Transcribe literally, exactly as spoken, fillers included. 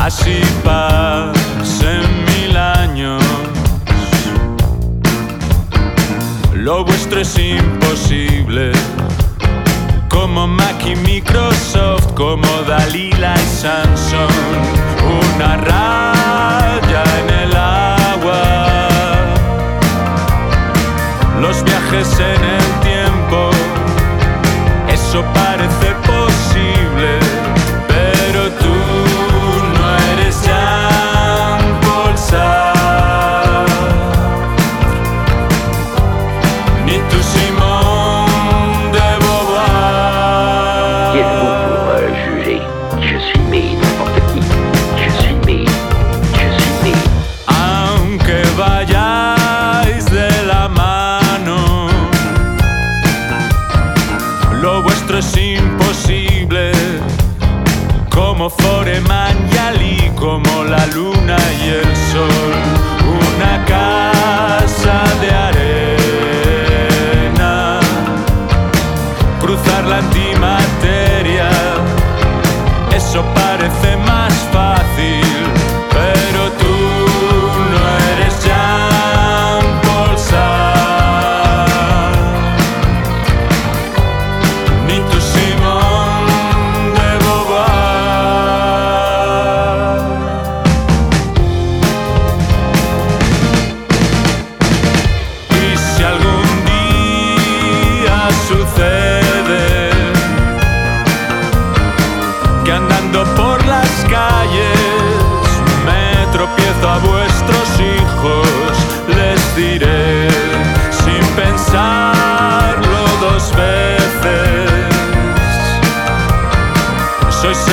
Así pasen mil años, lo vuestro es imposible. Como Mac y Microsoft, como Dalila y Samsung, una raya en el agua. Los viajes en el tiempo, eso parece posible, pero tú no eres Jean-Paul Sartre, ni tú Simone de Beauvoir. Qui êtes-vous pour euh, juger? Je suis mais n'importe qui. Je suis mais, je suis mais. Aunque vayáis de la mano, lo vuestro es imposible. Como Foreman y Ali, como la luna y el sol, una casa de arena, cruzar la antimateria, eso parece más fácil, pero tú no eres Jean-Paul Sartre, ni tú Simone de Beauvoir. Y si algún día sucede que andando por las calles me tropiezo a vuestros hijos, les diré sin pensarlo dos veces: sois